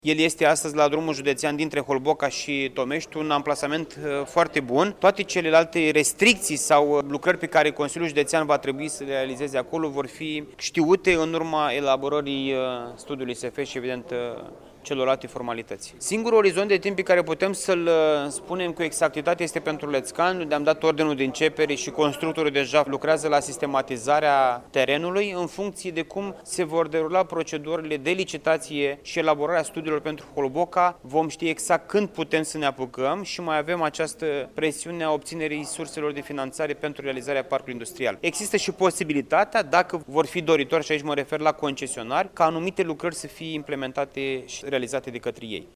El este astăzi la drumul județean dintre Holboca și Tomești, un amplasament foarte bun. Toate celelalte restricții sau lucrări pe care Consiliul Județean va trebui să le realizeze acolo vor fi știute în urma elaborării studiului SF și, evident, celorlalte formalități. Singurul orizont de timp pe care putem să-l spunem cu exactitate este pentru Lețcan, unde am dat ordinul de începere și constructorul deja lucrează la sistematizarea terenului în funcție de cum se vor derula procedurile de licitație și elaborarea studiilor pentru Holboca. Vom ști exact când putem să ne apucăm și mai avem această presiune a obținerii surselor de finanțare pentru realizarea parcului industrial. Există și posibilitatea, dacă vor fi doritori, și aici mă refer la concesionari, ca anumite lucrări să fie implementate și realizate de către ei.